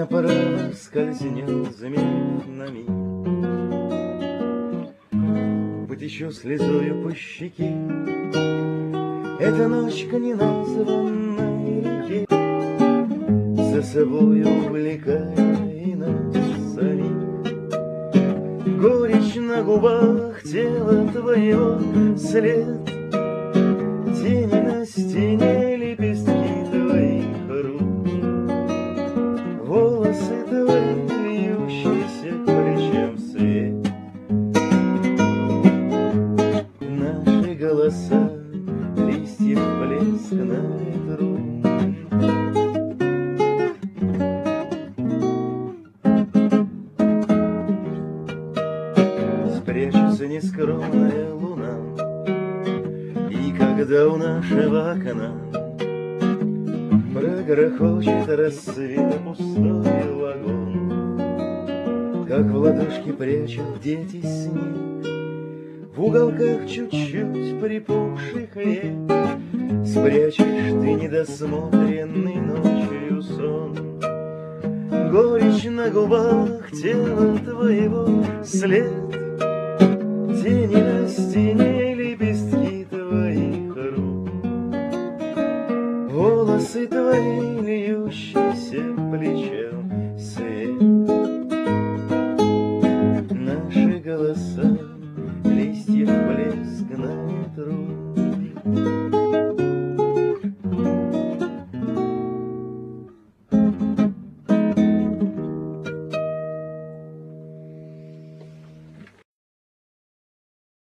направо скользнет, заменив на миг. Потечу слезою по щеке, эта ночка неназванной реки, за собою увлекая и нас самих. Горечь на губах, тело твоего след, тени на стене, лепестки твоих рук, волосы твои, вьющиеся к плечам свет. Наши голоса, листьев блеск на ветру. Спрячется нескромная луна, и когда у нашего окна прогрохочет рассвета пустой вагон, как в ладошке прячут дети снег, в уголках чуть-чуть припухших век, спрячешь ты недосмотренный ночью сон. Горечь на губах, тело твоего след, тени на стене, лепестки твоих рук, волосы твои, льющиеся к плечам.